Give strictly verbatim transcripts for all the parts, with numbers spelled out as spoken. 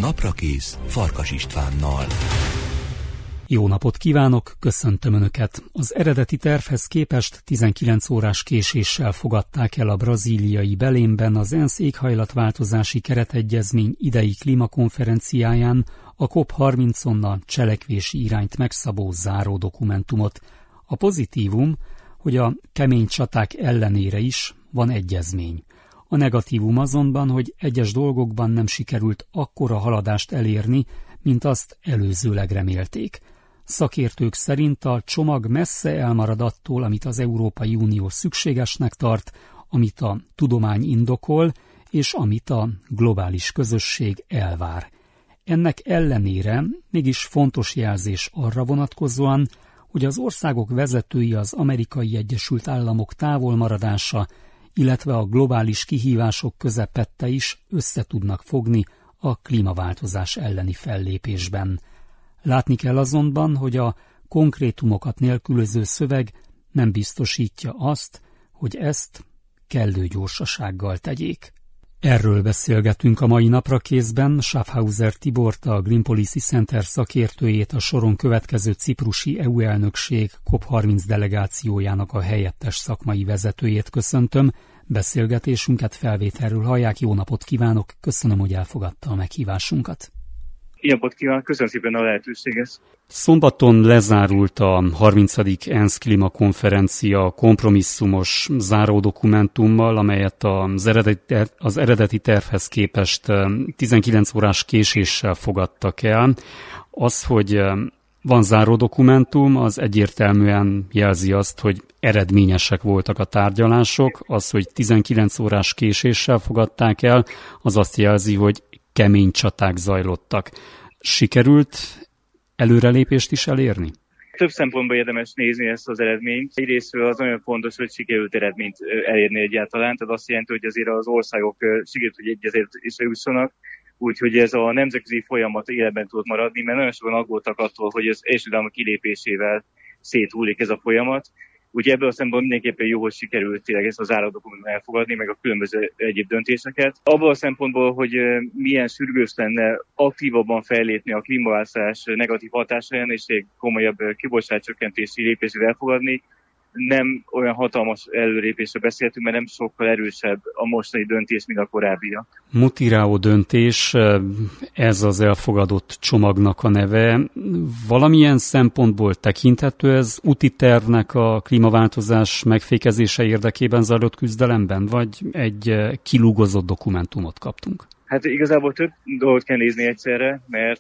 Naprakész Farkas Istvánnal. Jó napot kívánok, köszöntöm Önöket! Az eredeti tervhez képest tizenkilenc órás késéssel fogadták el a brazíliai Belénben az ENSZ éghajlatváltozási keretegyezmény idei klímakonferenciáján a COP harmincon a cselekvési irányt megszabó záró dokumentumot. A pozitívum, hogy a kemény csaták ellenére is van egyezmény. A negatívum azonban, hogy egyes dolgokban nem sikerült akkora haladást elérni, mint azt előzőleg remélték. Szakértők szerint a csomag messze elmarad attól, amit az Európai Unió szükségesnek tart, amit a tudomány indokol, és amit a globális közösség elvár. Ennek ellenére mégis fontos jelzés arra vonatkozóan, hogy az országok vezetői az Amerikai Egyesült Államok távolmaradása, illetve a globális kihívások közepette is össze tudnak fogni a klímaváltozás elleni fellépésben. Látni kell azonban, hogy a konkrétumokat nélkülöző szöveg nem biztosítja azt, hogy ezt kellő gyorsasággal tegyék. Erről beszélgetünk a mai Naprakészben. Schaffhauser Tibort, a Green Policy Center szakértőjét, a soron következő ciprusi é u elnökség COP harminc delegációjának a helyettes szakmai vezetőjét köszöntöm. Beszélgetésünket felvételről hallják. Jó napot kívánok, köszönöm, hogy elfogadta a meghívásunkat. Jó napot kívánok, köszönöm szépen a lehetőséget. Szombaton lezárult a harmincadik ENSZ klímakonferencia kompromisszumos záródokumentummal, amelyet az eredeti, az eredeti tervhez képest tizenkilenc órás késéssel fogadtak el. Az, hogy van záródokumentum, az egyértelműen jelzi azt, hogy eredményesek voltak a tárgyalások. Az, hogy tizenkilenc órás késéssel fogadták el, az azt jelzi, hogy kemény csaták zajlottak. Sikerült előrelépést is elérni? Több szempontból érdemes nézni ezt az eredményt. Egyrésztről az nagyon fontos, hogy sikerült eredményt elérni egyáltalán, tehát azt jelenti, hogy azért az országok sikerült, hogy egyezésre jussanak, úgyhogy ez a nemzetközi folyamat életben tud maradni, mert nagyon sokan aggódtak attól, hogy az Egyesült Államok kilépésével széthullik ez a folyamat. Úgyhogy ebből a szempontból mindenképpen jó, hogy sikerült tényleg ezt az záródokumentumot elfogadni, meg a különböző egyéb döntéseket. Abból a szempontból, hogy milyen sürgős lenne aktívabban fellépni a klímaváltozás negatív hatásain, és egy komolyabb kibocsátáscsökkentési lépését elfogadni, nem olyan hatalmas előrépésre beszéltünk, mert nem sokkal erősebb a mostani döntés, mint a korábbia. Mutirao döntés, ez az elfogadott csomagnak a neve. Valamilyen szempontból tekinthető ez úti tervnek a klímaváltozás megfékezése érdekében zajlott küzdelemben, vagy egy kilúgozott dokumentumot kaptunk? Hát igazából több dolgot kell nézni egyszerre, mert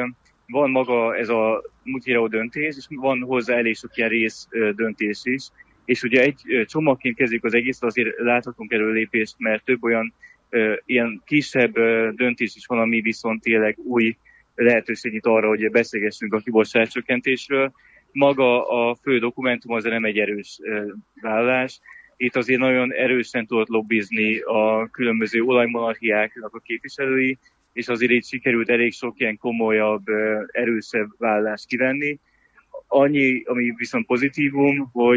van maga ez a Mutirao döntés, és van hozzá elég sok ilyen rész döntés is. És ugye egy csomagként kezdjük az egész, azért láthatunk előlépést, mert több olyan ilyen kisebb döntés is van, ami viszont tényleg új lehetőség nyit arra, hogy beszélgessünk a kibocsátáscsökkentésről. Maga a fő dokumentum az nem egy erős vállalás. Itt azért nagyon erősen tudott lobbizni a különböző olajmonarchiáknak a képviselői, és azért így sikerült elég sok ilyen komolyabb, erősebb vállalást kivenni. Annyi, ami viszont pozitívum, hogy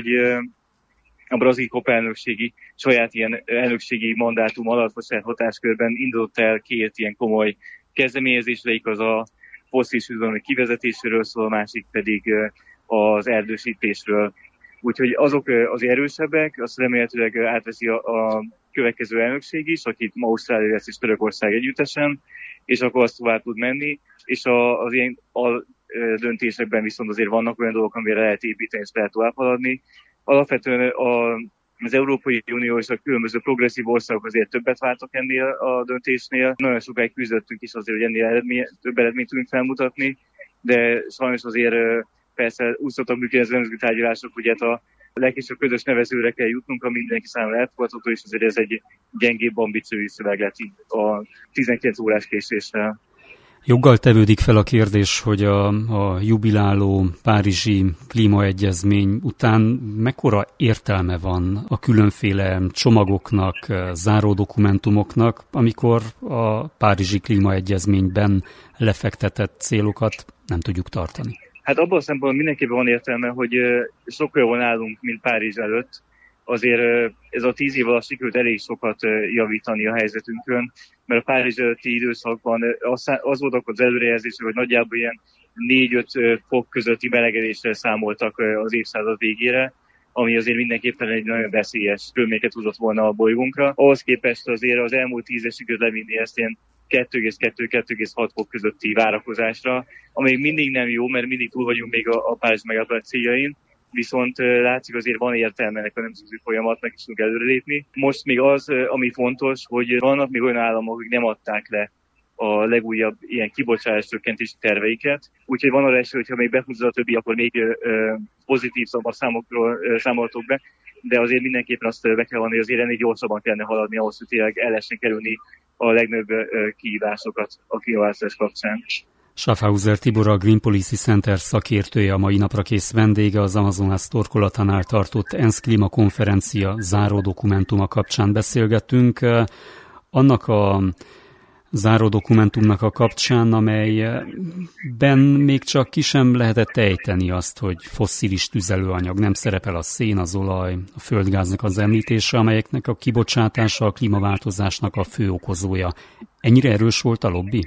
a brazil COP elnökségi, saját ilyen elnökségi mandátum alatt, vagy saját hatáskörben indult el két ilyen komoly kezdeményezésre, az a fosszilis üzemanyag kivezetéséről szól, a másik pedig az erdősítésről. Úgyhogy azok az erősebbek, azt remélhetőleg átveszi a, a következő elnökség is, akit ma Ausztrália lesz és Törökország együttesen, és akkor azt tovább tud menni, és a, az ilyen a döntésekben viszont azért vannak olyan dolgok, amire lehet építeni, és lehet tovább haladni. Alapvetően a, az Európai Unió és a különböző progresszív országok azért többet vártak ennél a döntésnél. Nagyon sokáig küzdöttünk is azért, hogy ennél eredmény, több eredményt tudunk felmutatni, de sajnos azért persze úgy szoktak működni az nemzetközi tárgyalások, hogy hát a legkisebb közös nevezőre kell jutnunk, ami mindenki számára elfogadható, és azért ez egy gyengébb ambíciói szöveg lett így a tizenkilenc órás késéssel. Joggal tevődik fel a kérdés, hogy a, a jubiláló párizsi klímaegyezmény után mekkora értelme van a különféle csomagoknak, záródokumentumoknak, amikor a párizsi klímaegyezményben lefektetett célokat nem tudjuk tartani? Hát abban a szempontból mindenképpen van értelme, hogy sokkal jobban állunk, mint Párizs előtt, azért ez a tíz év alatt sikerült elég sokat javítani a helyzetünkön, mert a Párizs előtti időszakban az volt az előrejelzés, hogy nagyjából ilyen négy-öt fok közötti melegedéssel számoltak az évszázad végére, ami azért mindenképpen egy nagyon veszélyes körülményeket hozott volna a bolygónkra. Ahhoz képest azért az elmúlt tíz év sikerült levinni ezt ilyen kettő egész kettő-kettő egész hat fok közötti várakozásra, ami mindig nem jó, mert mindig túl vagyunk még a, a Párizs megállapodás céljain, viszont látszik azért van értelme ennek a nemzetközi folyamatnak is tudunk előrelépni. Most még az, ami fontos, hogy vannak még olyan államok, akik nem adták le a legújabb ilyen kibocsátás csökkentési terveiket. Úgyhogy van arra esély, hogyha még behúzza a többi, akkor még ö, pozitív számokról ö, számoltok be, de azért mindenképpen azt be kell vonni, azért ennél gyorsabban kellene haladni ahhoz, hogy tényleg el lehessen kerülni a legnagyobb ö, kihívásokat a klímaváltozás kapcsán. Schaffhauser Tibor, a Green Policy Center szakértője, a mai napra kész vendége, az Amazonas torkolatánál tartott ENSZ klímakonferencia záró dokumentuma kapcsán beszélgettünk. Annak a záró dokumentumnak a kapcsán, amelyben még csak ki sem lehetett ejteni azt, hogy fosszilis tüzelőanyag, nem szerepel a szén, az olaj, a földgáznak az említése, amelyeknek a kibocsátása a klímaváltozásnak a fő okozója. Ennyire erős volt a lobby?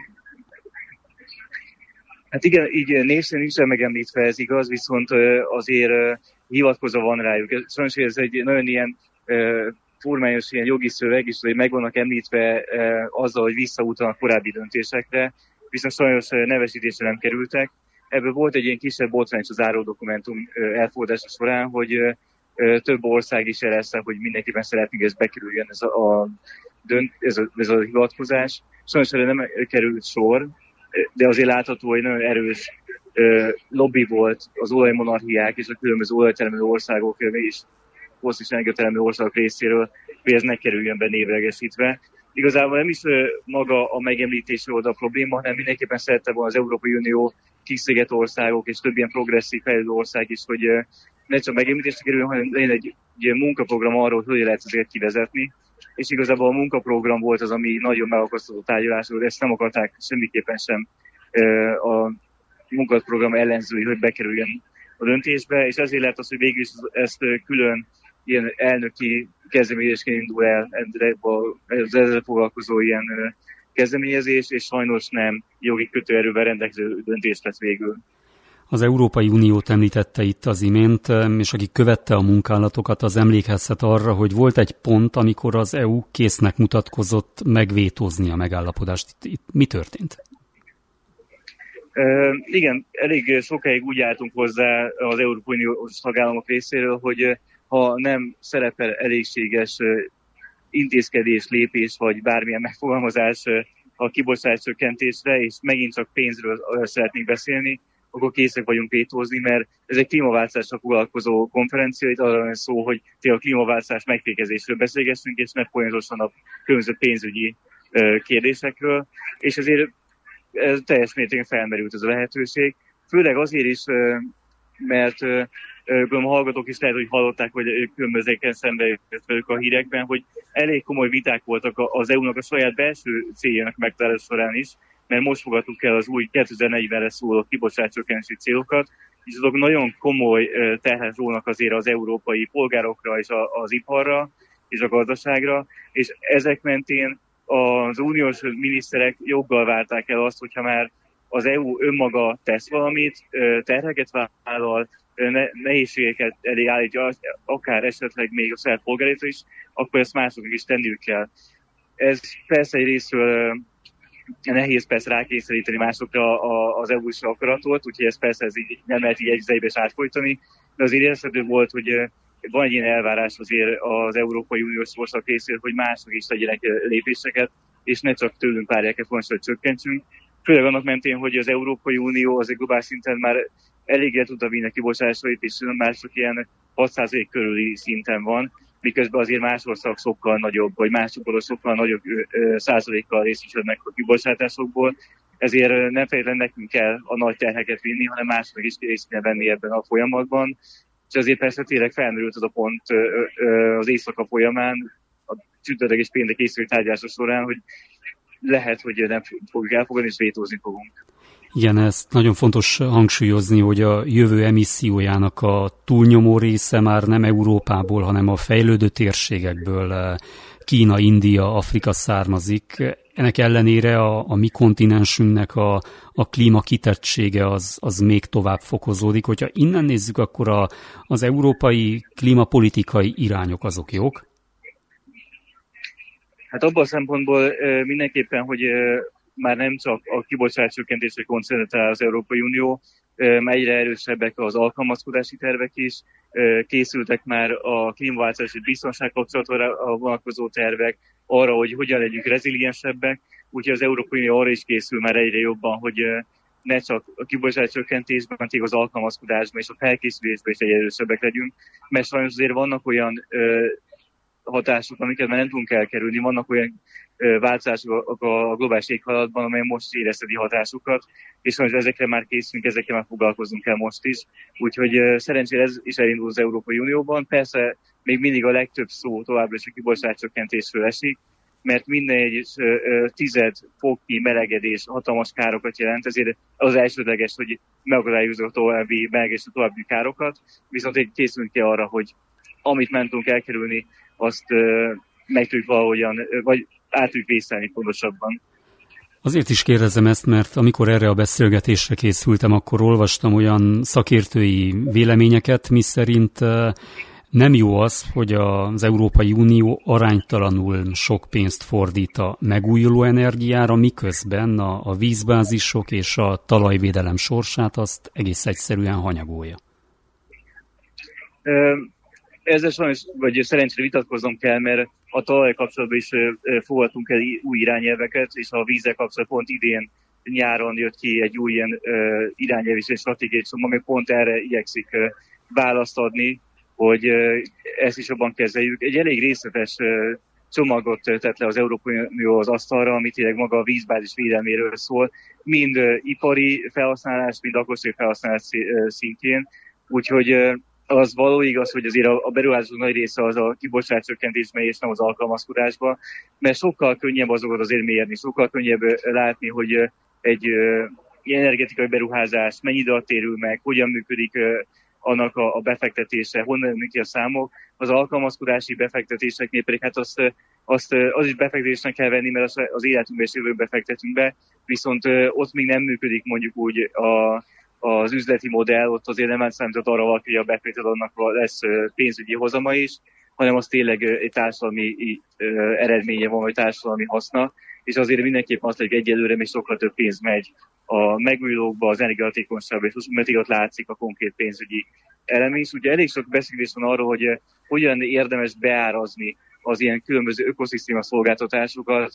Hát igen, így név szerint nincsen megemlítve, ez igaz, viszont azért hivatkozva van rájuk. Sajnos ez egy nagyon ilyen formányos ilyen jogi szöveg, és hogy meg vannak említve azzal, hogy visszautalnak korábbi döntésekre, viszont sajnos nevesítésre nem kerültek. Ebből volt egy ilyen kisebb botrány az záró dokumentum elfogadása során, hogy több ország is jelezte, hogy mindenképpen szeretnék, ez bekerüljön ez a, a, dönt, ez a, ez a hivatkozás. Sajnos erre nem került sor, de azért látható, hogy nagyon erős lobby volt az olajmonarchiák és a különböző olajtermelő országok és fosszilis energiatermelő országok részéről, hogy ez ne kerüljön be névlegesítve. Igazából nem is maga a megemlítése volt a probléma, hanem mindenképpen szerette volna az Európai Unió, kis-sziget országok és több ilyen progresszív fejlődő ország is, hogy ne csak megemlítésre kerüljön, hanem legyen egy, egy munkaprogram arról, hogy lehet ezeket kivezetni. És igazából a munkaprogram volt az, ami nagyon megakasztott tárgyalásról, ezt nem akarták semmiképpen sem a munkaprogram ellenzői, hogy bekerüljön a döntésbe, és ezért lett az, hogy végül is ezt külön ilyen elnöki kezdeményezésként indul el az ezzel foglalkozó ilyen kezdeményezés, és sajnos nem jogi kötőerővel rendelkező döntés lett végül. Az Európai Uniót említette itt az imént, és aki követte a munkálatokat, az emlékezhet arra, hogy volt egy pont, amikor az é u késznek mutatkozott megvétózni a megállapodást. Itt, itt mi történt? Uh, igen, elég sokáig úgy álltunk hozzá az Európai Uniós tagállamok részéről, hogy ha nem szerepel elégséges intézkedés, lépés, vagy bármilyen megfogalmazás a kibocsátás csökkentésre, és megint csak pénzről szeretnénk beszélni, akkor készek vagyunk vétózni, mert ez egy klímaváltozásra foglalkozó konferencia, itt arra van szó, hogy a klímaváltozás megfékezésről beszélgessünk, és ne folyamatosan a különböző pénzügyi kérdésekről, és ezért ez teljes mértékben felmerült ez a lehetőség. Főleg azért is, mert a hallgatók is lehet, hogy hallották, hogy különbözőken szembe jött velük a hírekben, hogy elég komoly viták voltak az é u-nak a saját belső céljának megtalálás során is, mert most fogadtuk el az új kétezer-negyvenre szóló kibocsátáscsökkentési célokat, és azok nagyon komoly terhet rónak azért az európai polgárokra és az iparra és a gazdaságra, és ezek mentén az uniós miniszterek joggal várták el azt, hogyha már az é u önmaga tesz valamit, terheket vállal, nehézségeket elé állítja, akár esetleg még a saját polgárait is, akkor ezt másoknak is tenniük kell. Ez persze egy részről nehéz persze rákényszeríteni másokra az é u-s akaratot, úgyhogy ez persze ez így nem lehet így egy egybe is átfolytani, de azért érezhető volt, hogy van egy ilyen elvárás azért az Európai Uniós országok részéről, hogy mások is tegyenek lépéseket, és ne csak tőlünk várják el fontos, hogy csökkentsünk. Főleg annak mentén, hogy az Európai Unió az egy globális szinten már elég el tudta vinni a kibocsátásait, és mások ilyen hat százalék körüli szinten van, miközben azért más országok sokkal nagyobb, vagy más csoportok sokkal nagyobb ö, százalékkal részesülnek a kibocsátásokból. Ezért nem feltétlenül nekünk kell a nagy terheket vinni, hanem másnak is részt kell venni ebben a folyamatban. És azért persze tényleg felmerült az a pont ö, ö, az éjszaka folyamán, a csütörtök és péntek éjszakai tárgyalása során, hogy lehet, hogy nem fogjuk elfogadni, és vétózni fogunk. Igen, ezt nagyon fontos hangsúlyozni, hogy a jövő emissziójának a túlnyomó része már nem Európából, hanem a fejlődő térségekből, Kína, India, Afrika származik. Ennek ellenére a, a mi kontinensünknek a, a klíma kitettsége az, az még tovább fokozódik. Hogyha innen nézzük, akkor a, az európai klímapolitikai irányok azok jók? Hát abban a szempontból mindenképpen, hogy már nem csak a kibocsátáscsökkentésre koncentrál az Európai Unió, egyre erősebbek az alkalmazkodási tervek is, készültek már a klímaváltozási biztonság kapcsolatra vonatkozó tervek, arra, hogy hogyan legyünk reziliensebbek, úgyhogy az Európai Unió arra is készül már egyre jobban, hogy ne csak a kibocsátáscsökkentésben, hanem az alkalmazkodásban és a felkészülésben is egyre erősebbek legyünk, mert sajnos azért vannak olyan hatások, amiket már nem tudunk elkerülni, vannak olyan változások a globális éghajlatban, amely most érezteti hatásukat, és most ezekre már készülünk, ezekre már foglalkozunk el most is. Úgyhogy szerencsére ez is elindul az Európai Unióban. Persze még mindig a legtöbb szó továbbra is a kibocsátáscsökkentésről esik, mert minden egy tized foknyi melegedés hatalmas károkat jelent, ezért az elsődleges, hogy megakadályozzuk a további melegedés, a további károkat, viszont egy készülünk ki arra, hogy amit nem tudunk elkerülni, azt meg tudjuk valahogyan, vagy át tudjuk vészelni pontosabban. Azért is kérdezem ezt, mert amikor erre a beszélgetésre készültem, akkor olvastam olyan szakértői véleményeket, miszerint nem jó az, hogy az Európai Unió aránytalanul sok pénzt fordít a megújuló energiára, miközben a, a vízbázisok és a talajvédelem sorsát azt egész egyszerűen hanyagolja. Ezzel sajnos, vagy szerencsére vitatkoznom kell, mert a talaj kapcsolatban is fogadtunk el új irányelveket, és a vízzel kapcsolatban pont idén nyáron jött ki egy új ilyen irányelv és stratégiai csomag, ami pont erre igyekszik választ adni, hogy ezt is jobban kezeljük. Egy elég részletes csomagot tett le az Európai Unió az asztalra, ami tényleg maga a vízbázis védelméről szól, mind ipari felhasználás, mind lakossági felhasználás szintjén. Úgyhogy az való igaz, hogy azért a beruházások nagy része az a kibocsátáscsökkentésben és nem az alkalmazkodásban, mert sokkal könnyebb azokat azért mérni, sokkal könnyebb látni, hogy egy energetikai beruházás mennyi idő térül meg, hogyan működik annak a befektetése, honnan jönnek ki a számok. Az alkalmazkodási befektetéseknél pedig hát azt, azt az is befektetésnek kell venni, mert az életünkbe és jövőbe fektetünk be, viszont ott még nem működik mondjuk úgy a az üzleti modell, ott azért nem számított arra valaki, hogy a befektet annak lesz pénzügyi hozama is, hanem az tényleg egy társadalmi eredménye van, vagy társadalmi haszna, és azért mindenképpen azt, hogy egyelőre még sokkal több pénz megy a megújulókba, az energiahatékonyságba, és most ott látszik a konkrét pénzügyi elem is. Ugye elég sok beszélés van arról, hogy hogyan érdemes beárazni az ilyen különböző ökoszisztéma szolgáltatásokat,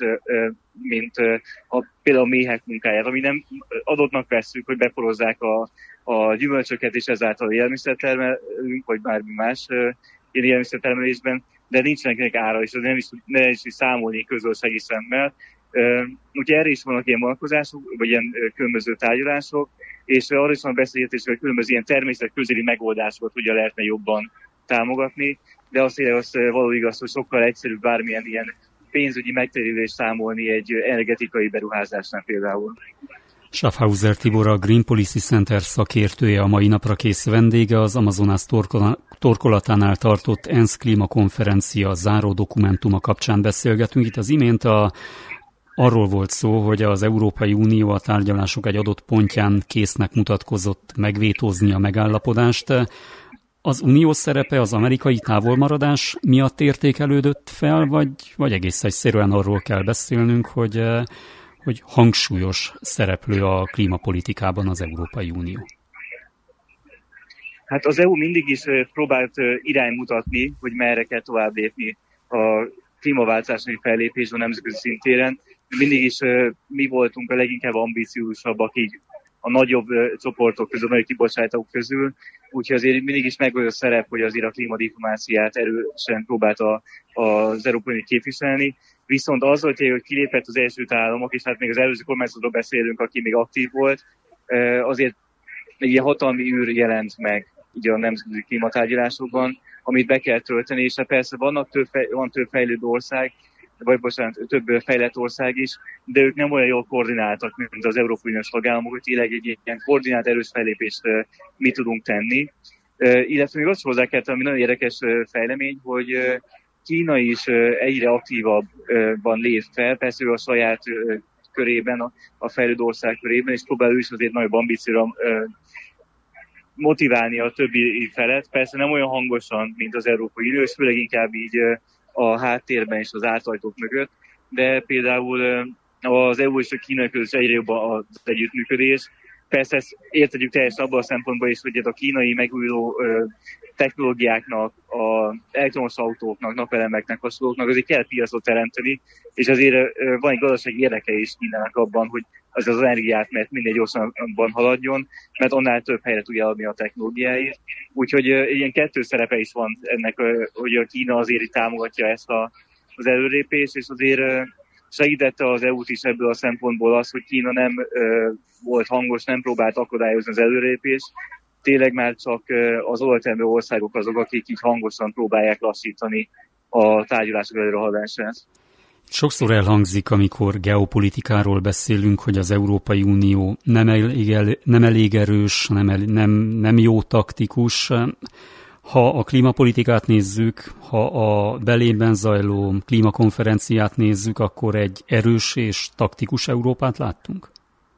mint a, például a méhek munkáját, ami nem adottnak vesszük, hogy beporozzák a, a gyümölcsöket, és ezáltal élelmiszertermelünk, vagy bármi más ilyen élelmiszertermelésben, de nincsenek ára, és az nem is, nem is számolni közösségi szemmel. Ugye erre is vannak ilyen vonatkozások, vagy ilyen különböző tárgyalások, és arra is van beszélgetés, hogy különböző ilyen természetközeli megoldásokat hogyan lehetne jobban támogatni, de azt tényleg az való igaz, hogy sokkal egyszerűbb bármilyen ilyen pénzügyi megtérülést számolni egy energetikai beruházásnál például. Schaffhauser Tibor, a Green Policy Center szakértője, a mai napra kész vendége, az Amazonas torkolatánál tartott ENSZ klímakonferencia záró dokumentuma kapcsán beszélgetünk. Itt az imént a, arról volt szó, hogy az Európai Unió a tárgyalások egy adott pontján késznek mutatkozott megvétózni a megállapodást. Az unió szerepe az amerikai távolmaradás miatt értékelődött fel, vagy, vagy egész egyszerűen arról kell beszélnünk, hogy, hogy hangsúlyos szereplő a klímapolitikában az Európai Unió? Hát az é u mindig is próbált iránymutatni, hogy merre kell tovább lépni a klímaváltozási fellépésben nemzetközi szintéren. Mindig is mi voltunk a leginkább ambiciózusabbak így a nagyobb csoportok közül, a nagyobb kibocsátók közül, úgyhogy azért mindig is megvolt a szerep, hogy azért a klímadiplomáciát erősen próbálta az Európai Unió képviselni. Viszont az volt, hogy kilépett az Egyesült Államok, és hát még az előző kormányzatról beszélünk, aki még aktív volt, azért egy ilyen hatalmi űr jelent meg ugye a nemzetközi klímatárgyalásokban, amit be kell tölteni, és hát persze vannak több, van több fejlődő ország, vagy bocsánat, több fejlett ország is, de ők nem olyan jól koordináltak, mint az Európai Uniós tagállamok, hogy tényleg egy ilyen koordinált erős fellépést mi tudunk tenni. Illetve még azt hozzá kell, ami nagyon érdekes fejlemény, hogy Kína is egyre aktívabban lép fel, persze ő a saját körében, a fejlődő ország körében, és próbál ő is azért nagyobb ambícióra motiválni a többi felet. Persze nem olyan hangosan, mint az Európai Unió, és főleg inkább így a háttérben és az ártajtók mögött, de például az é u és a Kína között egyre jobb az együttműködés. Persze ezt értedjük teljesen abban a szempontból is, hogy a kínai megújuló technológiáknak, az elektromos autóknak, napelemeknek, hasonlóknak azért kell piacot teremteni, és azért van egy gazdasági érdeke is Kínának abban, hogy az az energiát, mert minél gyorsabban haladjon, mert annál több helyre tudja adni a technológiáit. Úgyhogy ilyen kettős szerepe is van ennek, hogy a Kína azért támogatja ezt a, az előrépést, és azért segítette az é u-t is ebből a szempontból az, hogy Kína nem ö, volt hangos, nem próbált akadályozni az előrépést. Tényleg már csak ö, az olajtermelő országok azok, akik így hangosan próbálják lassítani a tárgyalások előrehaladását. Sokszor elhangzik, amikor geopolitikáról beszélünk, hogy az Európai Unió nem elég, el, nem elég erős, nem, el, nem, nem jó taktikus. Ha a klímapolitikát nézzük, ha a Berlinben zajló klímakonferenciát nézzük, akkor egy erős és taktikus Európát láttunk?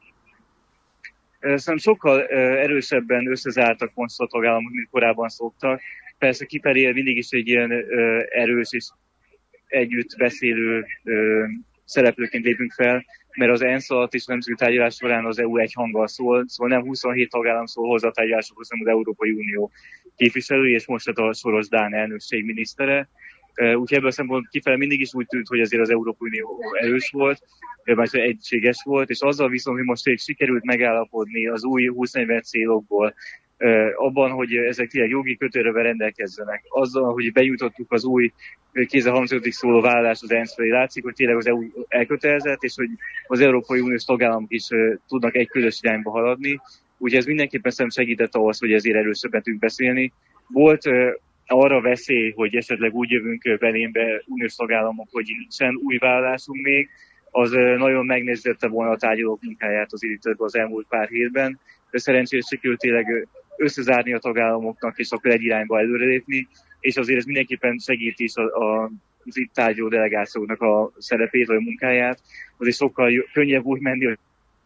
Szerintem sokkal erősebben összezártak most a tagállamok, mint korábban szoktak. Persze kifelé mindig is egy ilyen erős és együtt beszélő szereplőként lépünk fel, mert az ENSZ alatt is nemzetközi tárgyalás során az é u egy hanggal szól, szóval nem huszonhét tagállam szól hozzá a tárgyalásokhoz, hanem az Európai Unió képviselői, és most a soros dán elnökség minisztere. Úgyhogy ebből a szempontból kifele mindig is úgy tűnt, hogy azért az Európai Unió erős volt, vagy egységes volt, és azzal viszont, hogy most sikerült megállapodni az új húsz-negyven célokból, abban, hogy ezek tényleg jogi kötőerővel rendelkezzenek. Azzal, hogy benyújtottuk az új kézzel harmincötödik szóló vállalást az ENSZ felé, látszik, hogy tényleg az é u elkötelezett, és hogy az Európai Uniós tagállamok is tudnak egy közös irányba haladni. Úgyhogy ez mindenképpen szerintem segített ahhoz, hogy ezért erősebben tudunk beszélni. Volt arra veszély, hogy esetleg úgy jövünk belénbe uniós tagállamok, hogy nincsen új vállalásunk még, az nagyon megnézette volna a tárgyalók munkáját az illetve az elmúlt pár hétben, de szerencsére sikerült tényleg összezárni a tagállamoknak, és akkor egy irányba előrelépni, és azért ez mindenképpen segíti is a, a, az itt tárgyaló delegációknak a szerepét, vagy a munkáját. Azért sokkal könnyebb úgy menni, hogy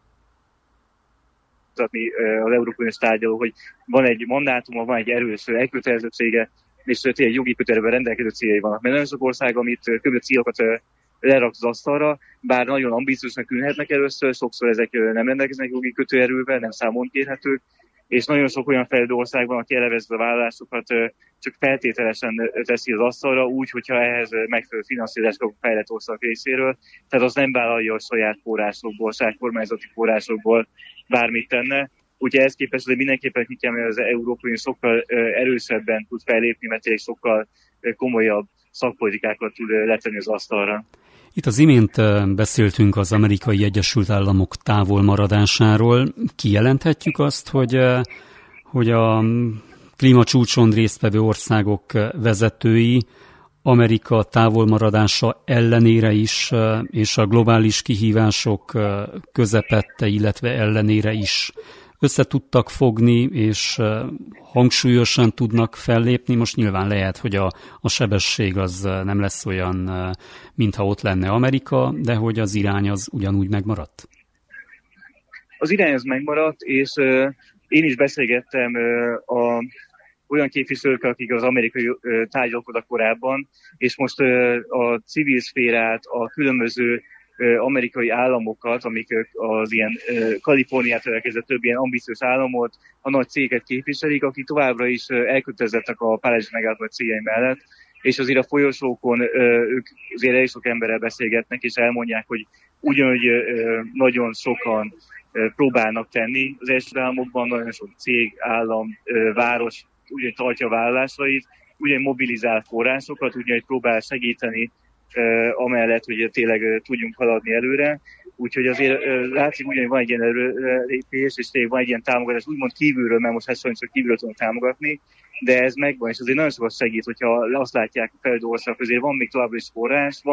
az Európai Uniós tárgyaló, hogy van egy mandátuma, van egy erős elkötelezettsége, és tényleg jogi kötőerővel rendelkező céljai vannak. Mert nagyon sok ország, amit kb. Célokat lerak az asztalra, bár nagyon ambiciósnak tűnhetnek először, sokszor ezek nem rendelkeznek jogi kötőerővel, nem számon kérhetők, és nagyon sok olyan fejlődő ország van, aki elevezve a vállalásokat csak feltételesen teszi az asztalra, úgy, hogyha ehhez megfelelő finanszírozást kap a fejlett ország részéről, tehát az nem vállalja a saját forrásokból, saját kormányzati forrásokból bármit tenne. Úgyhogy ehhez képest hogy mindenképpen ki kell, hogy az Európai Unió sokkal erősebben tud fellépni, mert tényleg sokkal komolyabb szakpolitikákat tud letenni az asztalra. Itt az imént beszéltünk az Amerikai Egyesült Államok távolmaradásáról. Kijelenthetjük azt, hogy, hogy a klímacsúcson résztvevő országok vezetői Amerika távolmaradása ellenére is, és a globális kihívások közepette, illetve ellenére is össze tudtak fogni, és hangsúlyosan tudnak fellépni. Most nyilván lehet, hogy a, a sebesség az nem lesz olyan, mintha ott lenne Amerika, de hogy az irány az ugyanúgy megmaradt? Az irány az megmaradt, és uh, én is beszélgettem uh, a, olyan képviselőkkel, akik az amerikai uh, tárgyalkodtak korábban, és most uh, a civil szférát, a különböző amerikai államokat, amik az ilyen Kaliforniától elkezdett több ilyen ambíciós államot, a nagy cégeket képviselik, akik továbbra is elkötelezettek a párizsi megállapodás céljai mellett, és azért a folyosókon ők azért elég sok emberrel beszélgetnek, és elmondják, hogy ugyanúgy nagyon sokan próbálnak tenni. Az Egyesült Államokban nagyon sok cég, állam, város ugyanúgy tartja a vállalásait, ugyanúgy mobilizál forrásokat, ugyanúgy próbál segíteni amellett, hogy tényleg tudjunk haladni előre. Úgyhogy azért látszik, ugyanúgy van egy ilyen előrelépés, és tényleg van egy ilyen támogatás, úgymond kívülről, mert most hasonlóan csak kívülről tudunk támogatni, de ez megvan, és azért nagyon sokat segít, hogyha azt látják a fejlődő országok közé, van még továbbra is forrás, van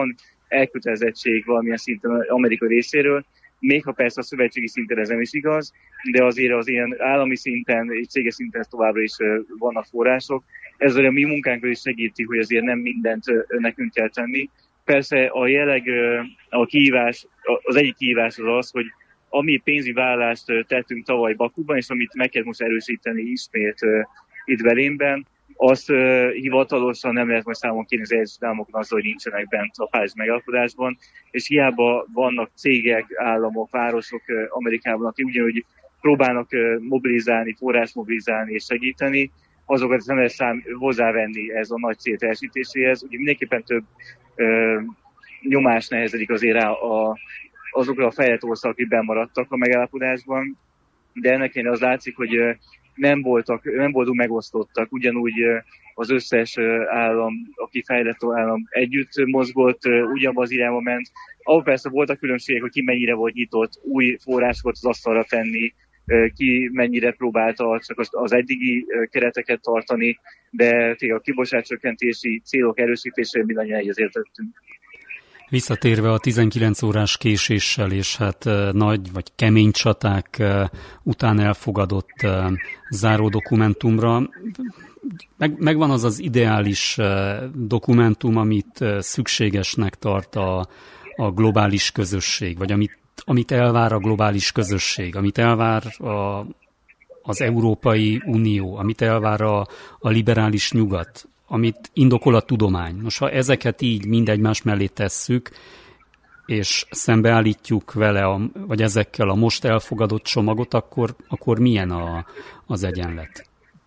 elkötelezettség valamilyen szinten amerikai részéről, még ha persze a szövetségi szinten ez nem is igaz, de azért az ilyen állami szinten, céges szinten továbbra is vannak források. Ez a mi munkánkkal is segíti, hogy azért nem mindent nekünk kell tenni. Persze a jelleg, a kihívás, az egyik kihívás az az, hogy ami pénzügyi vállalást tettünk tavaly Bakuban, és amit meg kell most erősíteni ismét itt Berlinben, azt uh, hivatalosan nem lehet majd számon kérni az Egyesült Államoknak azzal, hogy nincsenek bent a Párizsi megállapodásban, és hiába vannak cégek, államok, városok uh, Amerikában, akik ugyanúgy próbálnak uh, mobilizálni, forrás mobilizálni és segíteni, azokat nem lehet szám, hozzávenni ez a nagy cél teljesítéséhez. Ugye mindenképpen több uh, nyomás nehezedik azért rá a, azokra a fejlett országok, akik bennmaradtak a megállapodásban, de ennek én az látszik, hogy uh, nem voltak, nem voltunk megosztottak, ugyanúgy az összes állam, aki fejlett állam együtt mozgott, ugyanabban az irányba ment. Ahol persze voltak különbségek, hogy ki mennyire volt nyitott új forrásokat az asztalra tenni, ki mennyire próbálta csak az eddigi kereteket tartani, de tényleg a kibocsátáscsökkentési célok erősítésére mindannyian egyetértettünk. Visszatérve a tizenkilenc órás késéssel és hát nagy vagy kemény csaták után elfogadott záró dokumentumra, meg, megvan az az ideális dokumentum, amit szükségesnek tart a, a globális közösség, vagy amit, amit elvár a globális közösség, amit elvár a, az Európai Unió, amit elvár a, a liberális nyugat, amit indokol a tudomány. Most ha ezeket így mind egymás mellé tesszük, és szembeállítjuk vele, a, vagy ezekkel a most elfogadott csomagot, akkor, akkor milyen a, az egyenlet?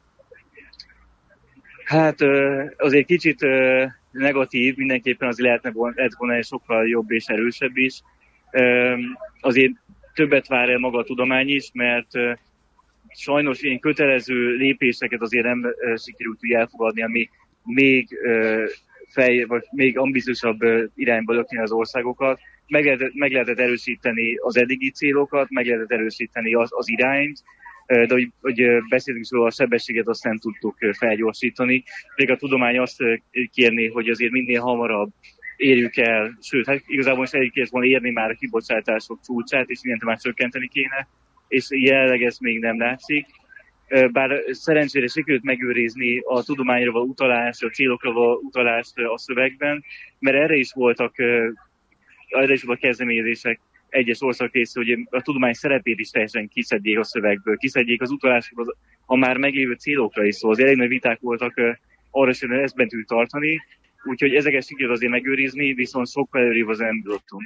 Hát azért kicsit negatív, mindenképpen azért lehetne volna, lehet volna egy sokkal jobb és erősebb is. Azért többet vár el maga a tudomány is, mert sajnos ilyen kötelező lépéseket azért nem sikerült úgy elfogadni, ami még fej, vagy még ambiciósabb irányba lökni az országokat. Meg lehetett, meg lehetett erősíteni az eddigi célokat, meg lehetett erősíteni az, az irányt, de hogy, hogy beszéltünk róla, a sebességet azt nem tudtuk felgyorsítani. Még a tudomány azt kérni, hogy azért minél hamarabb érjük el, sőt, hát igazából is egyébként volna érni már a kibocsátások csúcsát, és mindent már csökkenteni kéne, és jelenleg ez még nem látszik. Bár szerencsére sikerült megőrizni a tudományra való utalást, a célokra való utalást a szövegben, mert erre is voltak, erre is voltak kezdeményezések egyes országok részéről, hogy a tudomány szerepét is teljesen kiszedjék a szövegből, kiszedjék az utalásokat a már meglévő célokra is, szóval az elég nagy viták voltak arra is, hogy ezt bent tudjuk tartani, úgyhogy ezeket sikerült azért megőrizni, viszont sokkal előrébb az nem jutottunk.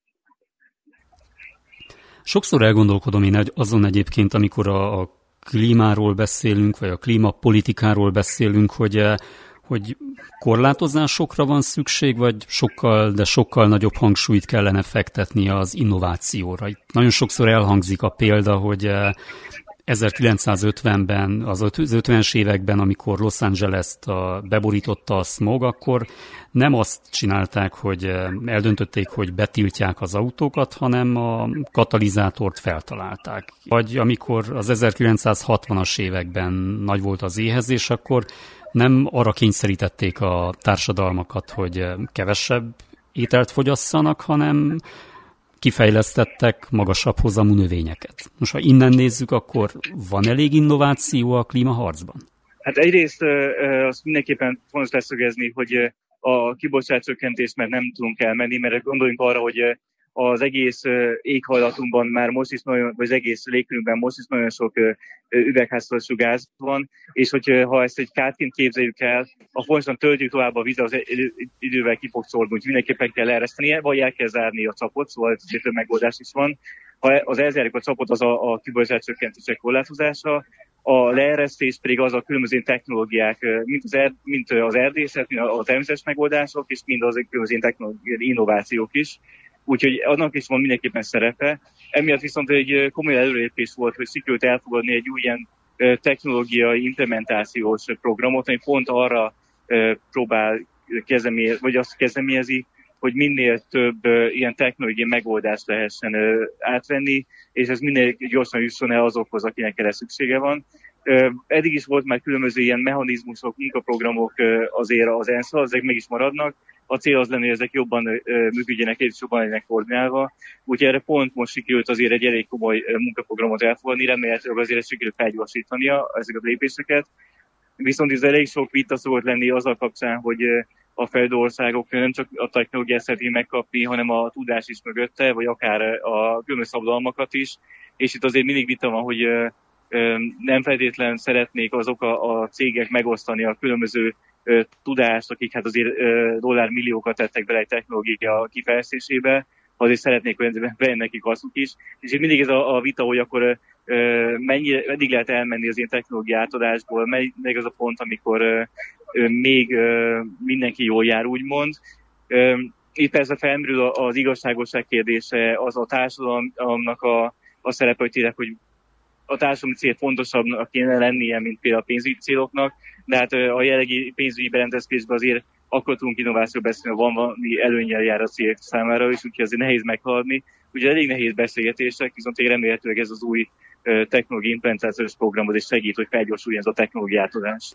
Sokszor elgondolkodom én azon egyébként, amikor a, a klímáról beszélünk, vagy a klímapolitikáról beszélünk, hogy, hogy korlátozásokra van szükség, vagy sokkal, de sokkal nagyobb hangsúlyt kellene fektetni az innovációra. Itt nagyon sokszor elhangzik a példa, hogy ezerkilencszázötvenben, az ötvenes években, amikor Los Angeles-t beborította a smog, akkor nem azt csinálták, hogy eldöntötték, hogy betiltják az autókat, hanem a katalizátort feltalálták. Vagy amikor az ezerkilencszázhatvanas években nagy volt az éhezés, akkor nem arra kényszerítették a társadalmakat, hogy kevesebb ételt fogyasszanak, hanem kifejlesztettek magasabb hozamú növényeket. Most, ha innen nézzük, akkor van elég innováció a klímaharcban? Hát egyrészt azt mindenképpen fontos leszögezni, hogy a kibocsátáscsökkentést mert nem tudunk elmenni, mert gondoljunk arra, hogy az egész éghajlatunkban már most is nagyon, vagy az egész légkörünkben most is nagyon sok üvegházhatású gáz van, és hogyha ezt egy kártként képzeljük el, a fontosan töltjük tovább a víz, az idővel ki fog szórni, úgyhogy mindenképpen kell leeresztenie, vagy el kell zárni a csapot, szóval ez több megoldás is van. Ha az elzárjuk a csapot, az a, a kibocsátáscsökkentések korlátozása, a leeresztés pedig az a különböző technológiák, mint az, er, mint az erdészet, mint a természetes megoldások, és mind az különböző technológiai innovációk is. Úgyhogy annak is van mindenképpen szerepe. Emiatt viszont egy komoly előrelépés volt, hogy sikerült elfogadni egy új ilyen technológiai implementációs programot, ami pont arra próbál kezdeményezni, vagy azt kezdeményezi, hogy minél több ilyen technológiai megoldást lehessen átvenni, és ez minél gyorsan jusson el azokhoz, akinek erre szüksége van. Eddig is volt már különböző ilyen mechanizmusok, munkaprogramok azért az ENSZ-val, ezek meg is maradnak. A cél az lenne, hogy ezek jobban működjenek és jobban legyenek koordinálva. Úgyhogy erre pont most sikerült azért egy elég komoly munkaprogramot elfogadni, remélhetőleg azért ezt sikerült felgyorsítania ezeket a lépéseket. Viszont ez elég sok vita szokott lenni azzal kapcsán, hogy a fejlődő országok nem csak a technológiát szeretnék megkapni, hanem a tudás is mögötte, vagy akár a különböző szabadalmakat is. És itt azért mindig vita van, hogy nem feltétlenül szeretnék azok a, a cégek megosztani a különböző tudást, akik hát azért dollármilliókat tettek bele egy technológia kifejlesztésébe, azért szeretnék, hogy legyen nekik haszuk is. És itt mindig ez a, a vita, hogy akkor mennyire, meddig lehet elmenni az ilyen technológia átadásból, meg az a pont, amikor még mindenki jól jár, úgymond. Itt persze felmerül az igazságosság kérdése, az a társadalomnak a, a szerepe, hogy tényleg, hogy a társadalmi cél fontosabbnak kéne lennie, mint például a pénzügyi céloknak, de hát a jelenlegi pénzügyi berendezkedésben azért akkor tudunk innovációt beszélni, van valami előnnyel jár a cél számára is, úgyhogy azért nehéz meghaladni. Ugye elég nehéz beszélgetések, viszont én remélhetőleg ez az új technológiai implementációs program is segít, hogy felgyorsuljon ez a technológia átadás.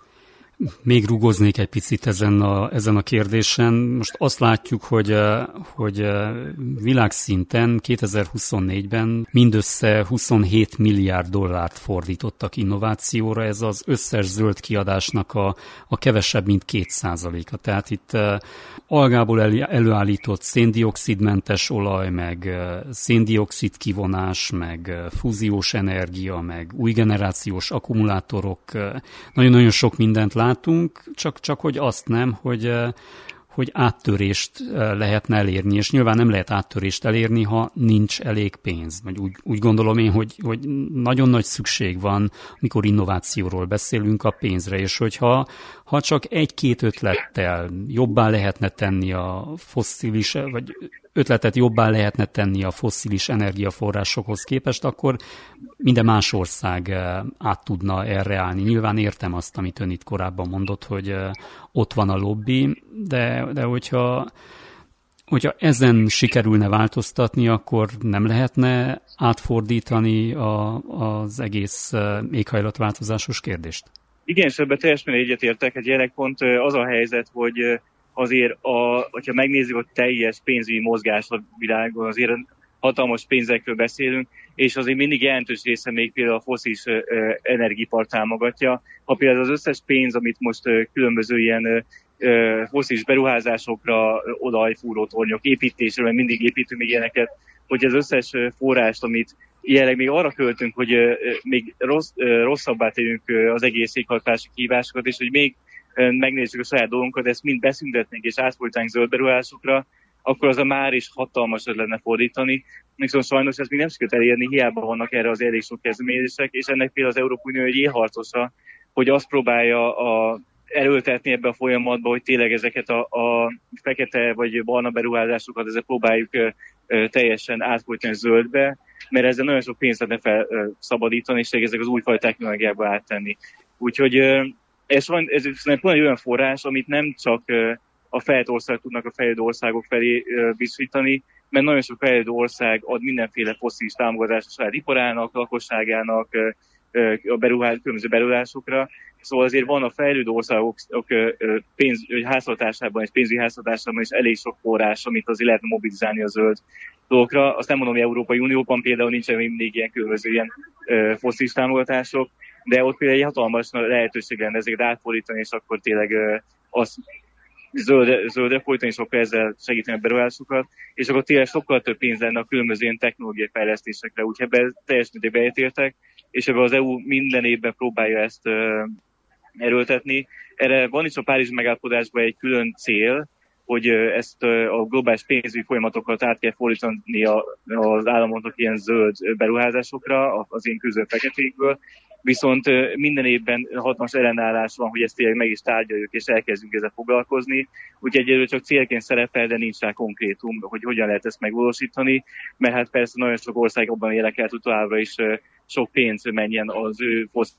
Még rugoznék egy picit ezen a, ezen a kérdésen. Most azt látjuk, hogy, hogy világszinten kétezer-huszonnégyben mindössze huszonhét milliárd dollárt fordítottak innovációra. Ez az összes zöld kiadásnak a, a kevesebb, mint két százaléka. Tehát itt algából előállított széndioxidmentes olaj, meg széndioxid kivonás, meg fúziós energia, meg új generációs akkumulátorok, nagyon-nagyon sok mindent lát. Látunk, csak, csak hogy azt nem, hogy, hogy áttörést lehetne elérni, és nyilván nem lehet áttörést elérni, ha nincs elég pénz. Vagy úgy, úgy gondolom én, hogy, hogy nagyon nagy szükség van, amikor innovációról beszélünk, a pénzre, és hogyha ha csak egy-két ötlettel jobbá lehetne tenni a fosszilis, vagy ötletet jobbá lehetne tenni a fosszilis energiaforrásokhoz képest, akkor minden más ország át tudna erre állni. Nyilván értem azt, amit ön itt korábban mondott, hogy ott van a lobby, de, de hogyha, hogyha ezen sikerülne változtatni, akkor nem lehetne átfordítani a, az egész éghajlatváltozásos kérdést? Igen, és ebben teljesen egyetértek. Egy jelenleg pont az a helyzet, hogy azért, a, hogyha megnézzük a teljes pénzügyi mozgás a világon, azért hatalmas pénzekről beszélünk, és azért mindig jelentős része még például a fosszilis energiaipar támogatja. Ha például az összes pénz, amit most különböző ilyen fosszilis beruházásokra, olajfúró tornyok építésre, mert mindig építünk még ilyeneket, hogy az összes forrást, amit jelenleg még arra költünk, hogy még rossz, rosszabbá tegyünk az egész éghajlatási kihívásokat, és hogy még megnézzük a saját dolgunkat, ezt mind beszüntetnénk és átfordítanánk zöld beruházásokra, akkor az a már is hatalmas lenne fordítani. Viszont sajnos ezt még nem sikerült elérni, hiába vannak erre az elég sok kezdeményezések, és ennek például az Európai Unió egy élharcosa, hogy azt próbálja a, erőltetni ebbe a folyamatba, hogy tényleg ezeket a, a fekete vagy barna beruházásokat ezzel próbáljuk ö, teljesen átfordítani zöldbe, mert ezzel nagyon sok pénzt lehetne felszabadítani, és ezek az újfajta technológiába áttenni. Úgyhogy ö, ez, van, ez van egy olyan forrás, amit nem csak ö, a fejlett országok tudnak a fejlődő országok felé biztosítani, mert nagyon sok fejlődő ország ad mindenféle fosszilis támogatást a saját iparának, lakosságának, a beruházás, különböző beruházásokra. Szóval azért van a fejlődő országok pénz, háztartásában és pénzügyi háztartásában is elég sok forrás, amit azért lehetne mobilizálni a zöld dolgokra. Azt nem mondom, hogy Európai Unióban például nincsen mindig ilyen különböző ilyen fosszilis támogatások, de ott például egy hatalmas lehetőség lenne ezeket átfordítani, és akkor tényleg azt zöldre, zöldre fordítani, és akkor ezzel segíteni a beruházásokat, és akkor tényleg sokkal több pénz lenne a különböző ilyen technológiai fejlesztésekre, úgyhogy ebben teljesen egyetértek, és ebben az é u minden évben próbálja ezt uh, erőltetni. Erre van is a Párizsi megállapodásban egy külön cél, hogy uh, ezt uh, a globális pénzügyi folyamatokat át kell fordítani a, az államoknak ilyen zöld beruházásokra, az én közül feketékből. Viszont minden évben hatalmas ellenállás van, hogy ezt tényleg meg is tárgyaljuk, és elkezdjünk ezzel foglalkozni. Úgyhogy egyelőre csak célként szerepel, de nincs rá konkrétum, hogy hogyan lehet ezt megvalósítani, mert hát persze nagyon sok ország abban érdekelt, hogy továbbra is sok pénz menjen az ő fosz.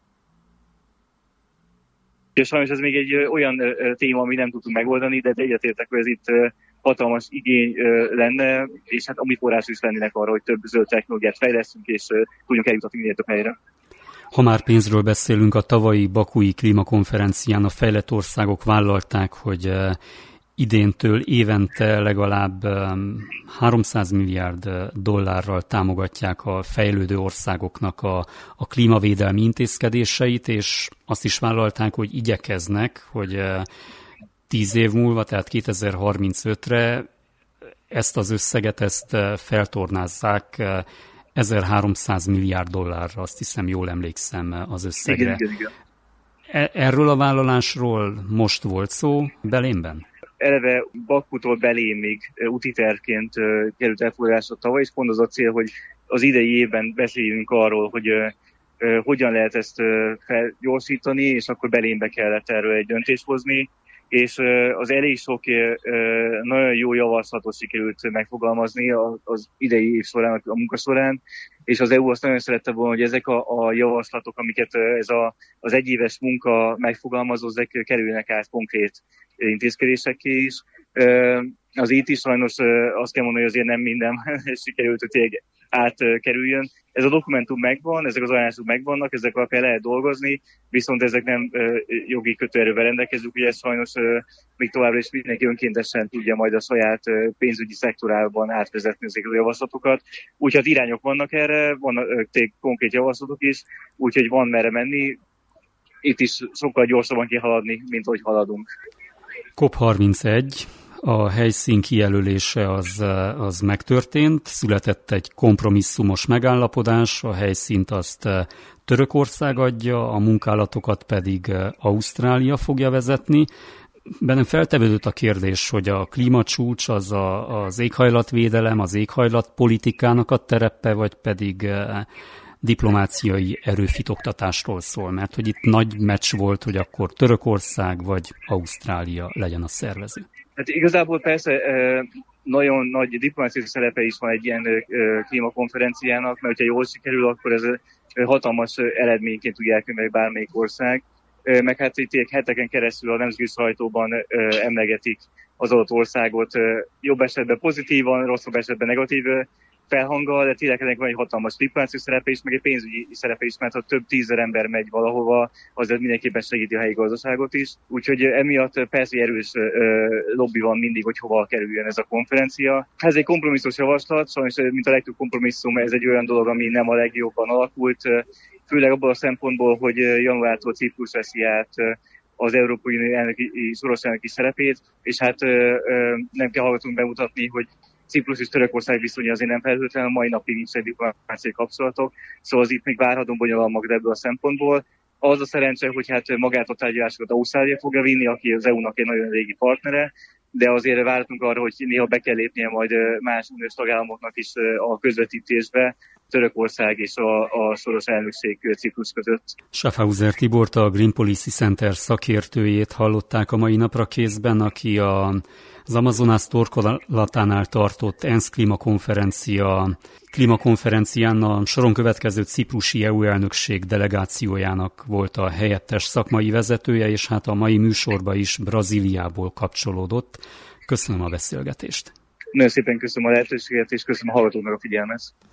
És sajnos ez még egy olyan téma, ami nem tudtunk megoldani, de egyetértek, hogy ez itt hatalmas igény lenne, és hát ami forrás is lennének arra, hogy több zöld technológiát fejlesztünk, és tudjunk eljutatni minél több helyre. Ha már pénzről beszélünk, a tavalyi bakui klímakonferencián a fejlett országok vállalták, hogy idéntől évente legalább háromszáz milliárd dollárral támogatják a fejlődő országoknak a, a klímavédelmi intézkedéseit, és azt is vállalták, hogy igyekeznek, hogy tíz év múlva, tehát kétezer-harmincötre ezt az összeget ezt feltornázzák ezerháromszáz milliárd dollárra, azt hiszem, jól emlékszem az összegre. Igen, igen, igen. Erről a vállalásról most volt szó Belénben? Eleve Bakutól Belémig úti tervként került elfogadásra tavaly, és pont az a cél, hogy az idei évben beszéljünk arról, hogy uh, hogyan lehet ezt uh, felgyorsítani, és akkor Belénbe kellett erről egy döntést hozni, és uh, az elég sok uh, nagyon jó javaslatot sikerült megfogalmazni az idei év során, a munka során, és az é u azt nagyon szerette volna, hogy ezek a, a javaslatok, amiket ez a, az egyéves munka megfogalmazó, ezek kerülnek át konkrét intézkedésekké is. Az itt is sajnos azt kell mondani, hogy azért nem minden sikerült, hogy tényleg átkerüljön. Ez a dokumentum megvan, ezek az ajánlások megvannak, ezek alapján lehet dolgozni, viszont ezek nem jogi kötőerővel rendelkezünk, ugye ez sajnos még továbbra is mindenki önkéntesen tudja majd a saját pénzügyi szektorában átvezetni ezeket a javaslatokat. Úgyhogy irányok vannak erre, vannak konkrét javaslatok is, úgyhogy van merre menni. Itt is sokkal gyorsabban kell haladni, mint ahogy haladunk. COP harmincegy, a helyszín kijelölése az, az megtörtént, született egy kompromisszumos megállapodás, a helyszínt azt Törökország adja, a munkálatokat pedig Ausztrália fogja vezetni. Bennem feltevődött a kérdés, hogy a klímacsúcs az a, az éghajlatvédelem, az éghajlatpolitikának a terepe, vagy pedig diplomáciai erőfitoktatásról szól, mert hogy itt nagy meccs volt, hogy akkor Törökország vagy Ausztrália legyen a szervező. Hát igazából persze nagyon nagy diplomáciai szerepe is van egy ilyen klímakonferenciának, mert ha jól sikerül, akkor ez hatalmas eredményként tudják meg bármelyik ország, meg hát itt heteken keresztül a nemzetközi sajtóban emlegetik az adott országot, jobb esetben pozitívan, rosszabb esetben negatív felhanggal, de tényleg ennek van egy hatalmas diplomáciai szerepe is, meg egy pénzügyi szerepe is, mert ha több tízezer ember megy valahova, az mindenképpen segíti a helyi gazdaságot is. Úgyhogy emiatt persze erős lobby van mindig, hogy hova kerüljön ez a konferencia. Ez egy kompromisszumos javaslat, sajnos, mint a legtöbb kompromisszum, ez egy olyan dolog, ami nem a legjobban alakult, főleg abban a szempontból, hogy januártól Ciprus veszi át az Európai Unió elnöki, soros elnöki szerepét, és hát nem kell hallgatunk bemutatni, hogy Ciprus és Törökország viszonya azért nem felhőtlen, a mai napig nincs egy diplomáciai kapcsolatok, szóval az itt még várhatunk bonyolulmak ebből a szempontból. Az a szerencse, hogy hát magát a tárgyalásokat Ausztrália fogja vinni, aki az é u-nak egy nagyon régi partnere, de azért várhatunk arra, hogy néha be kell lépnie majd más uniós tagállamoknak is a közvetítésbe, Törökország és a, a soros elnökség Ciprus között. Schaffhauser Tibort, a Green Policy Center szakértőjét hallották a mai napra kézben, aki a, az Amazonas torkolatánál tartott ENSZ klímakonferencia, klímakonferencián a soron következő ciprusi é u elnökség delegációjának volt a helyettes szakmai vezetője, és hát a mai műsorba is Brazíliából kapcsolódott. Köszönöm a beszélgetést. Nagyon szépen köszönöm a lehetőséget, és köszönöm a hallgatóknak a figyelmet.